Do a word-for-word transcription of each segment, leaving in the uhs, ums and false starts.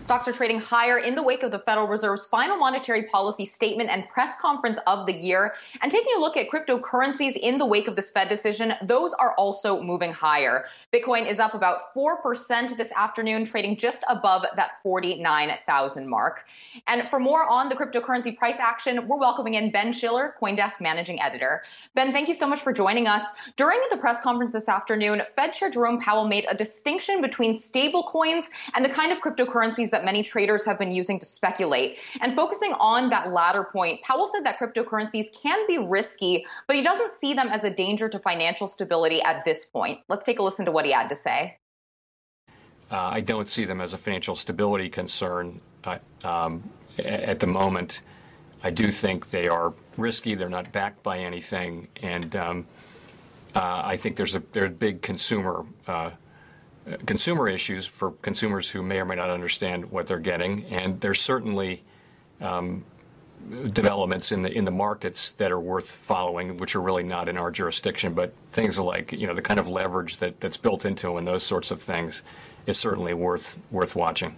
Stocks are trading higher in the wake of the Federal Reserve's final monetary policy statement and press conference of the year. And taking a look at cryptocurrencies in the wake of this Fed decision, those are also moving higher. Bitcoin is up about four percent this afternoon, trading just above that forty-nine thousand mark. And for more on the cryptocurrency price action, we're welcoming in Ben Schiller, CoinDesk Managing Editor. Ben, thank you so much for joining us. During the press conference this afternoon, Fed Chair Jerome Powell made a distinction between stable coins and the kind of cryptocurrencies that many traders have been using to speculate. And focusing on that latter point, Powell said that cryptocurrencies can be risky, but he doesn't see them as a danger to financial stability at this point. Let's take a listen to what he had to say. Uh, I don't see them as a financial stability concern uh, um, at the moment. I do think they are risky. They're not backed by anything. And um, uh, I think there's a there's big consumer uh consumer issues for consumers who may or may not understand what they're getting, and there's certainly um, developments in the in the markets that are worth following, which are really not in our jurisdiction, but things like, you know, the kind of leverage that, that's built into them and those sorts of things is certainly worth worth watching.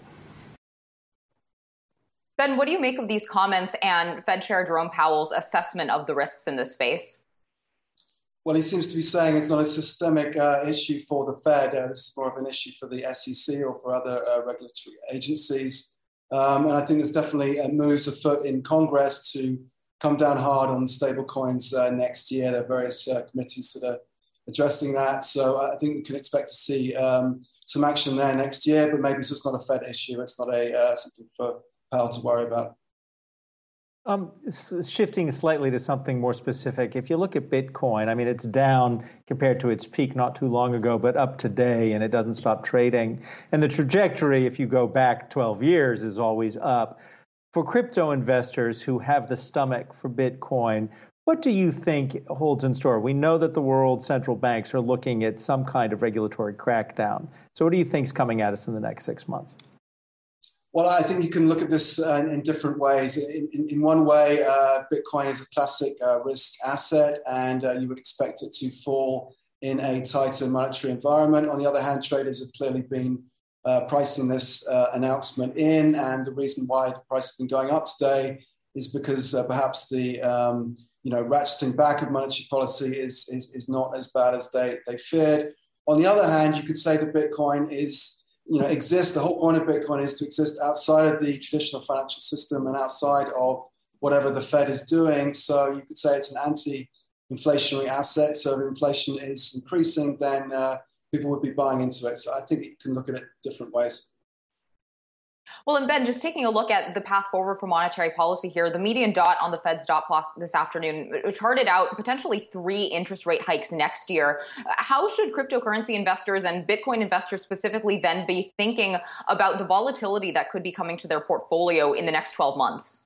Ben, what do you make of these comments and Fed Chair Jerome Powell's assessment of the risks in this space? Well, he seems to be saying it's not a systemic uh, issue for the Fed. Uh, this is more of an issue for the S E C or for other uh, regulatory agencies. Um, and I think there's definitely uh, moves afoot in Congress to come down hard on stablecoins uh, next year. There are various uh, committees that are addressing that. So I think we can expect to see um, some action there next year, but maybe it's just not a Fed issue. It's not a uh, something for Powell to worry about. Um, shifting slightly to something more specific, if you look at Bitcoin, I mean, it's down compared to its peak not too long ago, but up today, and it doesn't stop trading. And the trajectory, if you go back twelve years, is always up. For crypto investors who have the stomach for Bitcoin, what do you think holds in store? We know that the world central banks are looking at some kind of regulatory crackdown. So what do you think is coming at us in the next six months? Well, I think you can look at this uh, in different ways. In, in, in one way, uh, Bitcoin is a classic uh, risk asset, and uh, you would expect it to fall in a tighter monetary environment. On the other hand, traders have clearly been uh, pricing this uh, announcement in, and the reason why the price has been going up today is because uh, perhaps the um, you know ratcheting back of monetary policy is, is, is not as bad as they, they feared. On the other hand, you could say that Bitcoin is you know, exist. The whole point of Bitcoin is to exist outside of the traditional financial system and outside of whatever the Fed is doing. So you could say it's an anti-inflationary asset. So if inflation is increasing, then uh, people would be buying into it. So I think you can look at it different ways. Well, and Ben, just taking a look at the path forward for monetary policy here, the median dot on the Fed's dot plot this afternoon charted out potentially three interest rate hikes next year. How should cryptocurrency investors and Bitcoin investors specifically then be thinking about the volatility that could be coming to their portfolio in the next twelve months?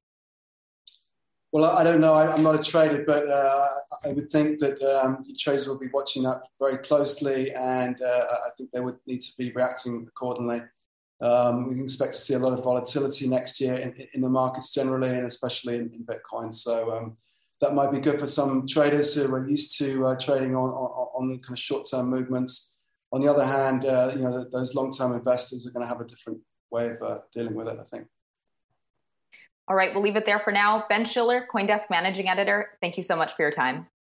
Well, I don't know. I'm not a trader, but uh, I would think that um, traders will be watching that very closely, and uh, I think they would need to be reacting accordingly. Um, we can expect to see a lot of volatility next year in, in the markets generally, and especially in, in Bitcoin. So um, that might be good for some traders who are used to uh, trading on, on, on kind of short-term movements. On the other hand, uh, you know, those long-term investors are going to have a different way of uh, dealing with it, I think. All right, we'll leave it there for now. Ben Schiller, CoinDesk Managing Editor, thank you so much for your time.